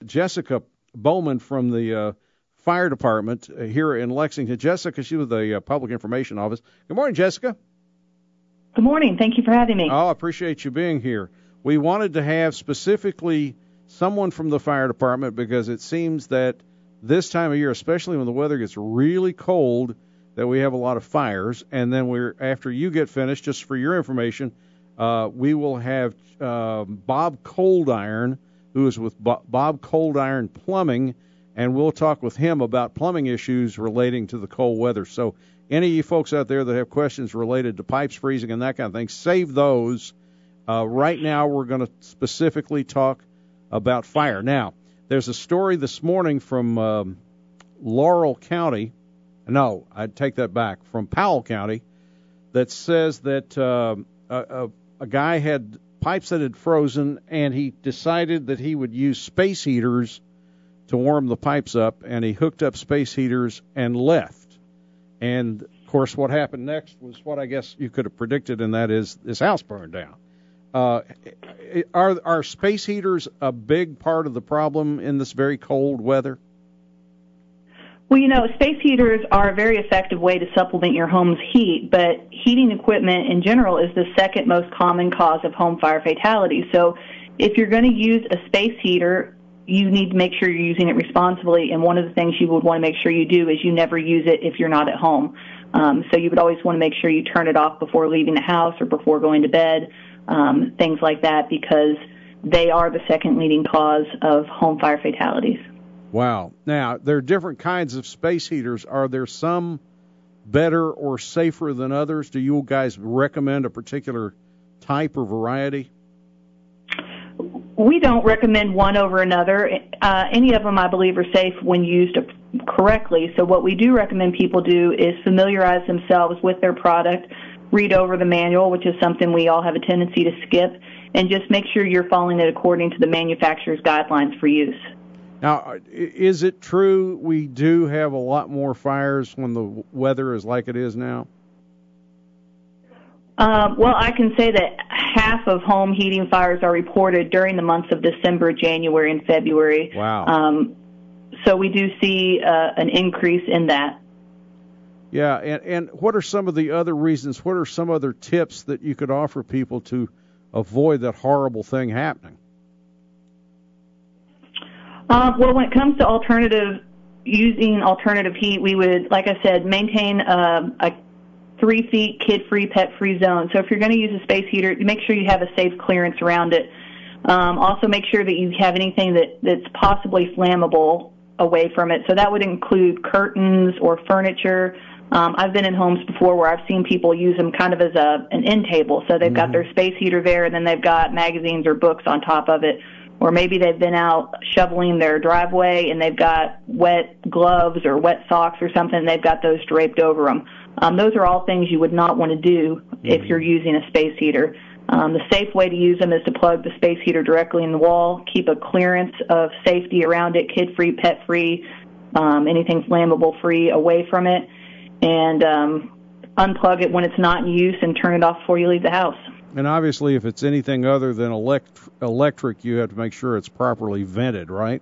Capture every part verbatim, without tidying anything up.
Jessica Bowman from the uh, fire department uh, here in Lexington. Jessica, she was the uh, public information office. Good morning, Jessica. Good morning. Thank you for having me. Oh, I appreciate you being here. We wanted to have specifically someone from the fire department because it seems that this time of year, especially when the weather gets really cold, that we have a lot of fires. And then we're after you get finished, just for your information, uh, we will have uh, Bob Coldiron, who is with Bo- Bob Coldiron Plumbing, and we'll talk with him about plumbing issues relating to the cold weather. So any of you folks out there that have questions related to pipes freezing and that kind of thing, save those. Uh, right now we're going to specifically talk about fire. Now, there's a story this morning from um, Laurel County. No, I'd take that back. From Powell County that says that uh, a, a, a guy had pipes that had frozen, and he decided that he would use space heaters to warm the pipes up, and he hooked up space heaters and left. And, of course, what happened next was what I guess you could have predicted, and that is his house burned down. Uh, are, are space heaters a big part of the problem in this very cold weather? Well, you know, space heaters are a very effective way to supplement your home's heat, but heating equipment in general is the second most common cause of home fire fatalities. So if you're going to use a space heater, you need to make sure you're using it responsibly, and one of the things you would want to make sure you do is you never use it if you're not at home. Um, so you would always want to make sure you turn it off before leaving the house or before going to bed, um, things like that, because they are the second leading cause of home fire fatalities. Wow. Now, there are different kinds of space heaters. Are there some better or safer than others? Do you guys recommend a particular type or variety? We don't recommend one over another. Uh, any of them, I believe, are safe when used correctly. So what we do recommend people do is familiarize themselves with their product, read over the manual, which is something we all have a tendency to skip, and just make sure you're following it according to the manufacturer's guidelines for use. Now, is it true we do have a lot more fires when the weather is like it is now? Uh, well, I can say that half of home heating fires are reported during the months of December, January, and February. Wow. Um, so we do see uh, an increase in that. Yeah, and, and what are some of the other reasons, what are some other tips that you could offer people to avoid that horrible thing happening? Uh, well, when it comes to alternative, using alternative heat, we would, like I said, maintain uh, a three feet kid-free, pet-free zone. So if you're going to use a space heater, make sure you have a safe clearance around it. Um, also make sure that you have anything that, that's possibly flammable away from it. So that would include curtains or furniture. Um, I've been in homes before where I've seen people use them kind of as a an end table. So they've mm-hmm. got their space heater there, and then they've got magazines or books on top of it. Or maybe they've been out shoveling their driveway and they've got wet gloves or wet socks or something, and they've got those draped over them. Um, those are all things you would not want to do mm-hmm. if you're using a space heater. Um, the safe way to use them is to plug the space heater directly in the wall, keep a clearance of safety around it, kid-free, pet-free, um, anything flammable-free away from it, and um, unplug it when it's not in use and turn it off before you leave the house. And obviously, if it's anything other than elect- electric, you have to make sure it's properly vented, right?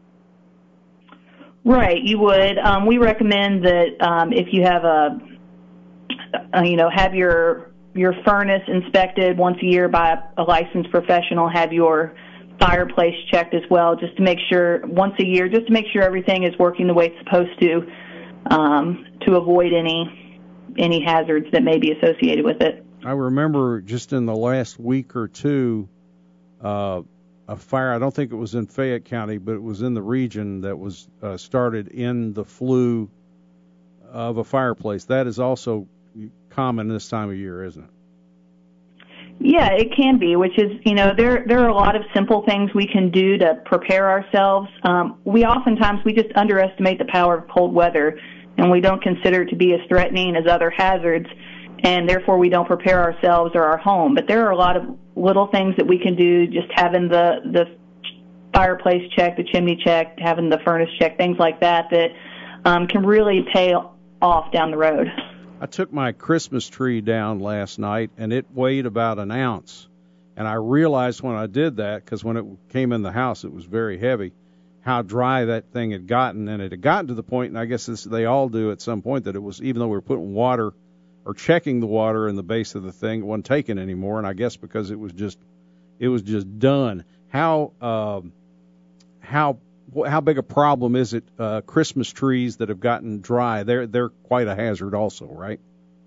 Right, you would. Um, we recommend that um, if you have a, a, you know, have your your furnace inspected once a year by a, a licensed professional, have your fireplace checked as well, just to make sure, once a year, just to make sure everything is working the way it's supposed to, um, to avoid any any hazards that may be associated with it. I remember just in the last week or two, uh, a fire, I don't think it was in Fayette County, but it was in the region that was uh, started in the flue of a fireplace. That is also common this time of year, isn't it? Yeah, it can be, which is, you know, there there are a lot of simple things we can do to prepare ourselves. Um, we oftentimes, we just underestimate the power of cold weather, and we don't consider it to be as threatening as other hazards, and therefore we don't prepare ourselves or our home. But there are a lot of little things that we can do, just having the, the fireplace checked, the chimney checked, having the furnace checked, things like that, that um, can really pay off down the road. I took my Christmas tree down last night, and it weighed about an ounce. And I realized when I did that, because when it came in the house, it was very heavy, how dry that thing had gotten, and it had gotten to the point, and I guess this, they all do at some point, that it was, even though we were putting water or checking the water in the base of the thing, it wasn't taken anymore, and I guess because it was just it was just done. How um, how how big a problem is it? Uh, Christmas trees that have gotten dry, they're they're quite a hazard, also, right?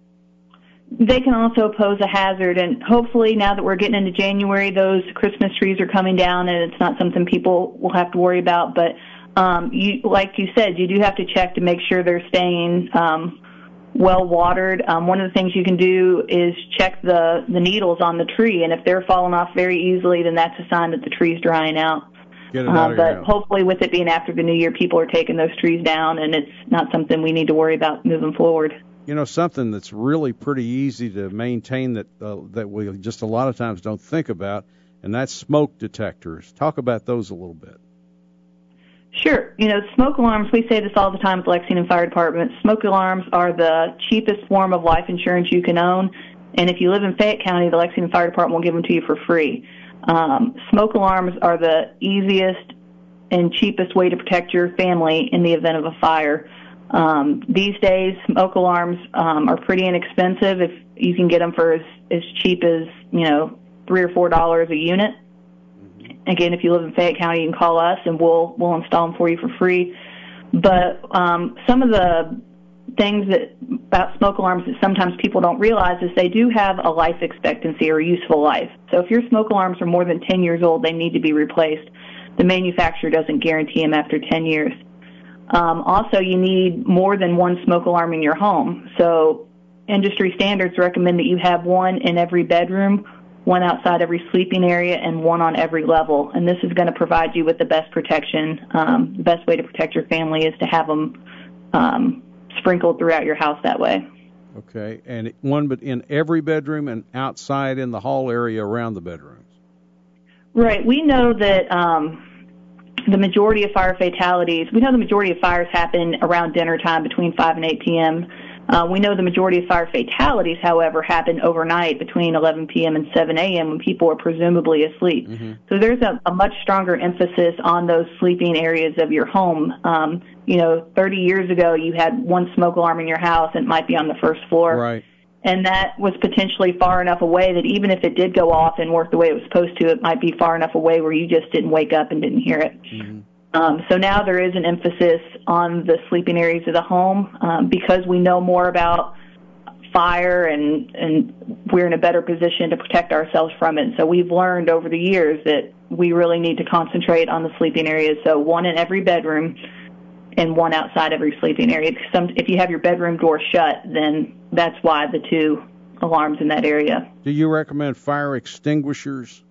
They can also pose a hazard, and hopefully now that we're getting into January, those Christmas trees are coming down, and it's not something people will have to worry about. But um, you, like you said, you do have to check to make sure they're staying um, well watered. Um, one of the things you can do is check the, the needles on the tree, and if they're falling off very easily, then that's a sign that the tree's drying out. Get it out uh, of but your house. Hopefully with it being after the new year, people are taking those trees down, and it's not something we need to worry about moving forward. You know, something that's really pretty easy to maintain that uh, that we just a lot of times don't think about, and that's smoke detectors. Talk about those a little bit. Sure. You know, smoke alarms, we say this all the time at the Lexington Fire Department. Smoke alarms are the cheapest form of life insurance you can own, and if you live in Fayette County, the Lexington Fire Department will give them to you for free. Um, smoke alarms are the easiest and cheapest way to protect your family in the event of a fire. Um, these days, smoke alarms um, are pretty inexpensive. If you can get them for as, as cheap as, you know, three or four dollars a unit. Mm-hmm. Again, if you live in Fayette County, you can call us and we'll we'll install them for you for free. But um, some of the things that about smoke alarms that sometimes people don't realize is they do have a life expectancy or useful life. So if your smoke alarms are more than ten years old, they need to be replaced. The manufacturer doesn't guarantee them after ten years. Um, also, you need more than one smoke alarm in your home. So industry standards recommend that you have one in every bedroom, one outside every sleeping area, and one on every level. And this is going to provide you with the best protection. Um, the best way to protect your family is to have them um, sprinkled throughout your house that way. Okay, and one but in every bedroom and outside in the hall area around the bedrooms. Right. We know that um, the majority of fire fatalities, we know the majority of fires happen around dinner time between five and eight p.m. Uh, we know the majority of fire fatalities, however, happen overnight between eleven p.m. and seven a.m. when people are presumably asleep. Mm-hmm. So there's a, a much stronger emphasis on those sleeping areas of your home. Um, you know, thirty years ago, you had one smoke alarm in your house, and it might be on the first floor. Right. And that was potentially far enough away that even if it did go off and work the way it was supposed to, it might be far enough away where you just didn't wake up and didn't hear it. Mm-hmm. Um, so now there is an emphasis on the sleeping areas of the home um, because we know more about fire and, and we're in a better position to protect ourselves from it. So we've learned over the years that we really need to concentrate on the sleeping areas. So one in every bedroom and one outside every sleeping area. Some, if you have your bedroom door shut, then that's why the two alarms in that area. Do you recommend fire extinguishers?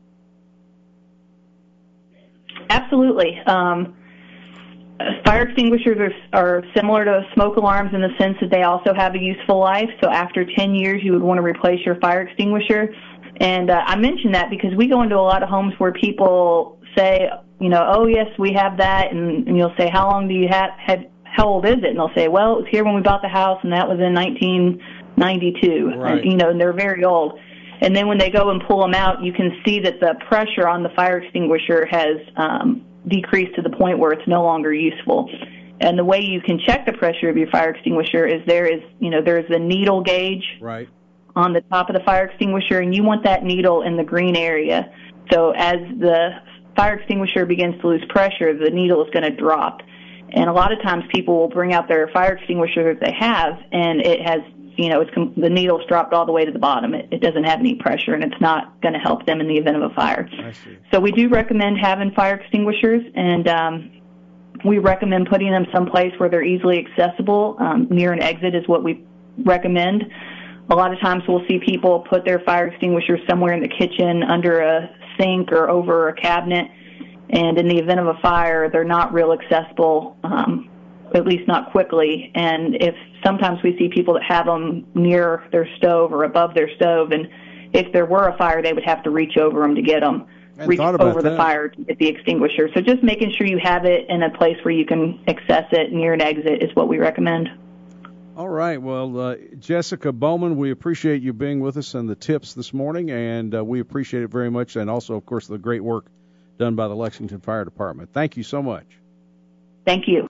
Absolutely. Um, fire extinguishers are, are similar to smoke alarms in the sense that they also have a useful life. So after ten years, you would want to replace your fire extinguisher. And uh, I mention that because we go into a lot of homes where people say, you know, oh, yes, we have that. And, and you'll say, how long do you have, have, how old is it? And they'll say, well, it was here when we bought the house, and that was in nineteen ninety-two. Right. And, you know, and they're very old. And then when they go and pull them out, you can see that the pressure on the fire extinguisher has um, decreased to the point where it's no longer useful. And the way you can check the pressure of your fire extinguisher is there is, you know, there's a needle gauge right on the top of the fire extinguisher, and you want that needle in the green area. So as the fire extinguisher begins to lose pressure, the needle is going to drop. And a lot of times people will bring out their fire extinguisher that they have, and it has, you know, it's the needle's dropped all the way to the bottom. It, it doesn't have any pressure, and it's not going to help them in the event of a fire. I see. So we do recommend having fire extinguishers, and um, we recommend putting them someplace where they're easily accessible. Um, near an exit is what we recommend. A lot of times we'll see people put their fire extinguishers somewhere in the kitchen, under a sink or over a cabinet, and in the event of a fire, they're not real accessible, um, at least not quickly. And if sometimes we see people that have them near their stove or above their stove, and if there were a fire, they would have to reach over them to get them, reach over the fire to get the extinguisher. So just making sure you have it in a place where you can access it near an exit is what we recommend. All right. Well, uh, Jessica Bowman, we appreciate you being with us and the tips this morning, and uh, we appreciate it very much, and also, of course, the great work done by the Lexington Fire Department. Thank you so much. Thank you.